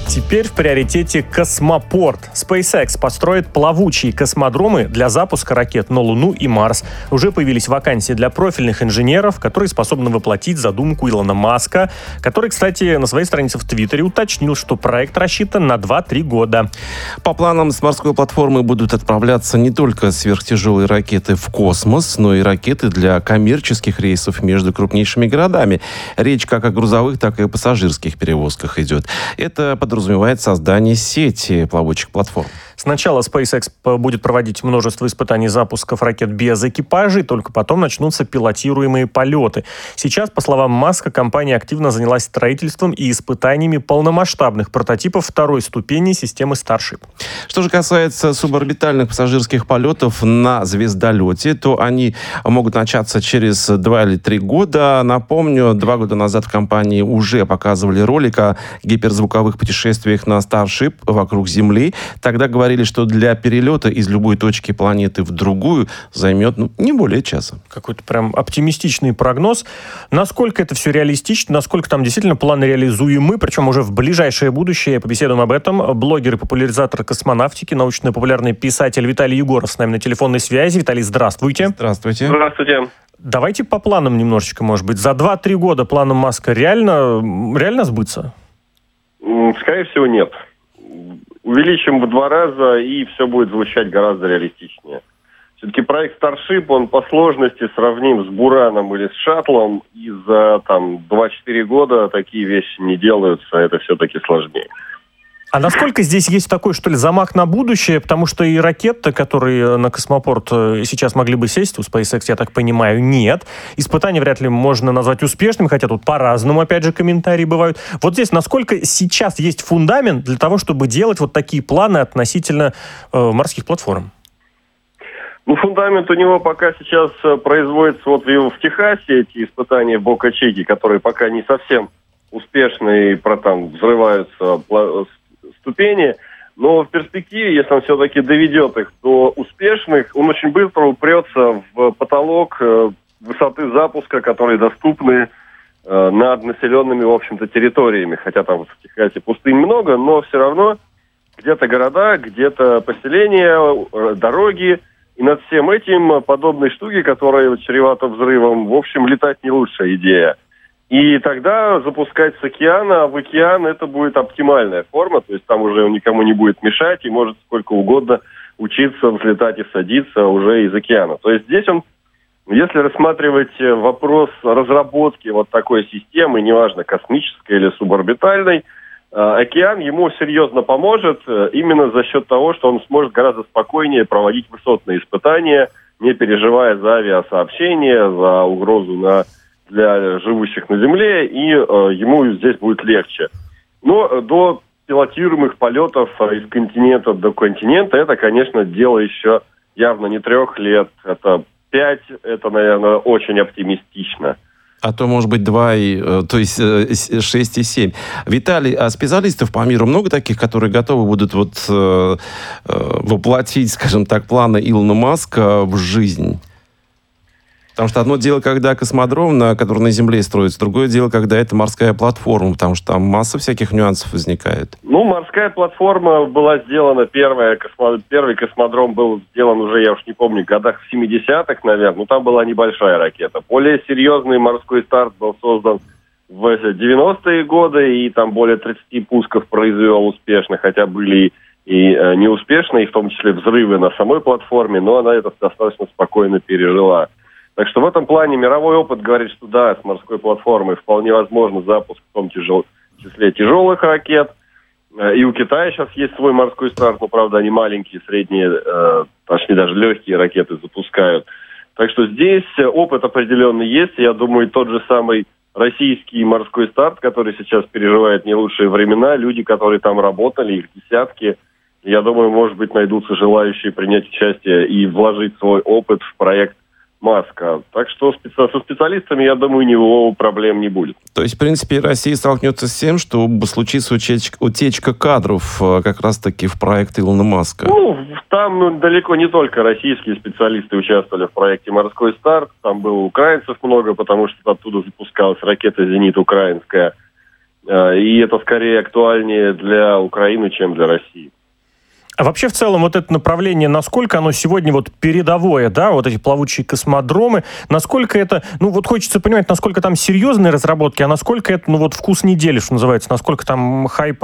Теперь в приоритете космопорт. SpaceX построит плавучие космодромы для запуска ракет на Луну и Марс. Уже появились вакансии для профильных инженеров, которые способны воплотить задумку Илона Маска, который, кстати, на своей странице в Твиттере уточнил, что проект рассчитан на 2-3 года. По планам, с морской платформы будут отправляться не только сверхтяжелые ракеты в космос, но и ракеты для коммерческих рейсов между крупнейшими городами. Речь как о грузовых, так и о пассажирских перевозках идет. Это подразумевает создание сети плавучих платформ. Сначала SpaceX будет проводить множество испытаний запусков ракет без экипажей, только потом начнутся пилотируемые полеты. Сейчас, по словам Маска, компания активно занялась строительством и испытаниями полномасштабных прототипов второй ступени системы Starship. Что же касается суборбитальных пассажирских полетов на звездолете, то они могут начаться через 2 или 3 года. Напомню, 2 года назад в компании уже показывали ролик о гиперзвуковых путешествиях на Starship вокруг Земли. Тогда говорили, что для перелета из любой точки планеты в другую займет не более часа. Какой-то прям оптимистичный прогноз. Насколько это все реалистично, насколько там действительно планы реализуемы, причем уже в ближайшее будущее. Побеседуем об этом. Блогер и популяризатор космонавтики, научно-популярный писатель Виталий Егоров с нами на телефонной связи. Виталий, здравствуйте. Здравствуйте. Здравствуйте. Давайте по планам немножечко, может быть. За 2-3 года планом Маска реально сбыться? Скорее всего, нет. Увеличим в 2 раза, и все будет звучать гораздо реалистичнее. Все-таки проект Starship, он по сложности сравним с Бураном или с шаттлом, и за 2-4 года такие вещи не делаются, это все-таки сложнее. А насколько здесь есть такой, что ли, замах на будущее? Потому что и ракеты, которые на космопорт сейчас могли бы сесть, у SpaceX, я так понимаю, нет. Испытания вряд ли можно назвать успешными, хотя тут по-разному, опять же, комментарии бывают. Вот здесь насколько сейчас есть фундамент для того, чтобы делать вот такие планы относительно морских платформ? Фундамент у него пока сейчас производится в Техасе, эти испытания в Бока-Чике, которые пока не совсем успешны, и взрываются ступени, но в перспективе, если он все-таки доведет их до успешных, он очень быстро упрется в потолок высоты запуска, которые доступны над населенными, в общем-то, территориями. Хотя там в Техасе пустынь много, но все равно где-то города, где-то поселения, дороги. И над всем этим подобные штуки, которые чреваты взрывом, в общем, летать не лучшая идея. И тогда запускать с океана, а в океан это будет оптимальная форма, то есть там уже никому не будет мешать и может сколько угодно учиться взлетать и садиться уже из океана. То есть здесь если рассматривать вопрос разработки вот такой системы, неважно, космической или суборбитальной, океан ему серьезно поможет именно за счет того, что он сможет гораздо спокойнее проводить высотные испытания, не переживая за авиасообщение, за угрозу для живущих на Земле, и ему здесь будет легче. Но до пилотируемых полетов из континента до континента это, конечно, дело еще явно не 3 лет, это 5, это, наверное, очень оптимистично. А то, может быть, 2, то есть 6 и 7. Виталий, а специалистов по миру много таких, которые готовы будут воплотить, скажем так, планы Илона Маска в жизнь? Потому что одно дело, когда космодром, который на Земле строится, другое дело, когда это морская платформа, потому что там масса всяких нюансов возникает. Морская платформа была сделана, первый космодром был сделан уже, я уж не помню, в годах в 70-х, наверное, там была небольшая ракета. Более серьезный морской старт был создан в 90-е годы, и там более 30 пусков произвел успешно, хотя были и неуспешные, в том числе взрывы на самой платформе, но она это достаточно спокойно пережила. Так что в этом плане мировой опыт говорит, что да, с морской платформой вполне возможно запуск, в том числе тяжелых ракет. И у Китая сейчас есть свой морской старт, но, правда, они маленькие, средние, точнее даже легкие ракеты запускают. Так что здесь опыт определенный есть. Я думаю, тот же самый российский морской старт, который сейчас переживает не лучшие времена, люди, которые там работали, их десятки, я думаю, может быть, найдутся желающие принять участие и вложить свой опыт в проект Маска. Так что со специалистами, я думаю, у него проблем не будет. То есть, в принципе, Россия столкнется с тем, что случится утечка кадров как раз-таки в проект Илона Маска. Там далеко не только российские специалисты участвовали в проекте «Морской старт». Там было украинцев много, потому что оттуда запускалась ракета «Зенит» украинская. И это скорее актуальнее для Украины, чем для России. А вообще в целом вот это направление, насколько оно сегодня вот передовое, да, вот эти плавучие космодромы, насколько это, ну вот хочется понимать, насколько там серьезные разработки, а насколько это, ну вот вкус недели, что называется, насколько там хайп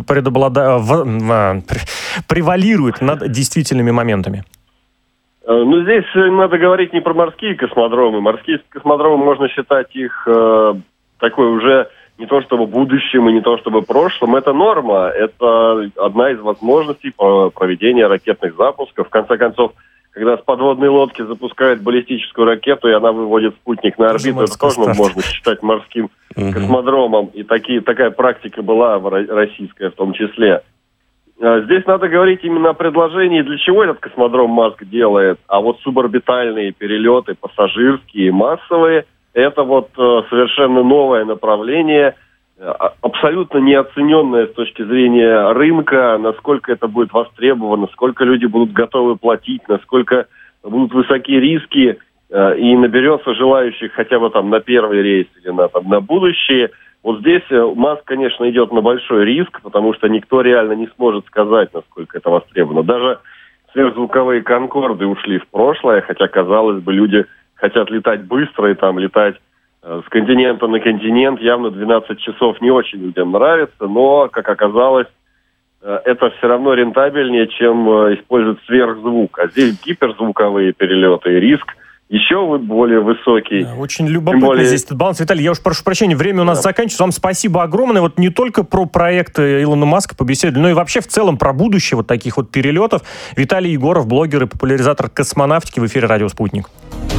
превалирует над действительными моментами. Ну, здесь надо говорить не про морские космодромы. Морские космодромы, можно считать их такой уже не то чтобы будущим и не то чтобы прошлым. Это норма, это одна из возможностей проведения ракетных запусков. В конце концов, когда с подводной лодки запускают баллистическую ракету, и она выводит спутник на орбиту, это тоже можно считать морским космодромом. И такая практика была российская в том числе. Здесь надо говорить именно о предложении, для чего этот космодром Маск делает. А вот суборбитальные перелеты, пассажирские, массовые, это вот совершенно новое направление, абсолютно неоцененное с точки зрения рынка, насколько это будет востребовано, сколько люди будут готовы платить, насколько будут высокие риски, и наберется желающих хотя бы там на первый рейс или на будущее. Вот здесь Маск, конечно, идет на большой риск, потому что никто реально не сможет сказать, насколько это востребовано. Даже сверхзвуковые «Конкорды» ушли в прошлое, хотя, казалось бы, люди хотят летать быстро и там летать с континента на континент. Явно 12 часов не очень людям нравится, но, как оказалось, это все равно рентабельнее, чем использовать сверхзвук. А здесь гиперзвуковые перелеты и риск еще более высокий. Да, очень любопытно здесь этот баланс. Виталий, я уж прошу прощения, время у нас заканчивается. Вам спасибо огромное. Вот не только про проекты Илона Маска побеседовали, но и вообще в целом про будущее вот таких вот перелетов. Виталий Егоров, блогер и популяризатор космонавтики в эфире «Радио Спутник».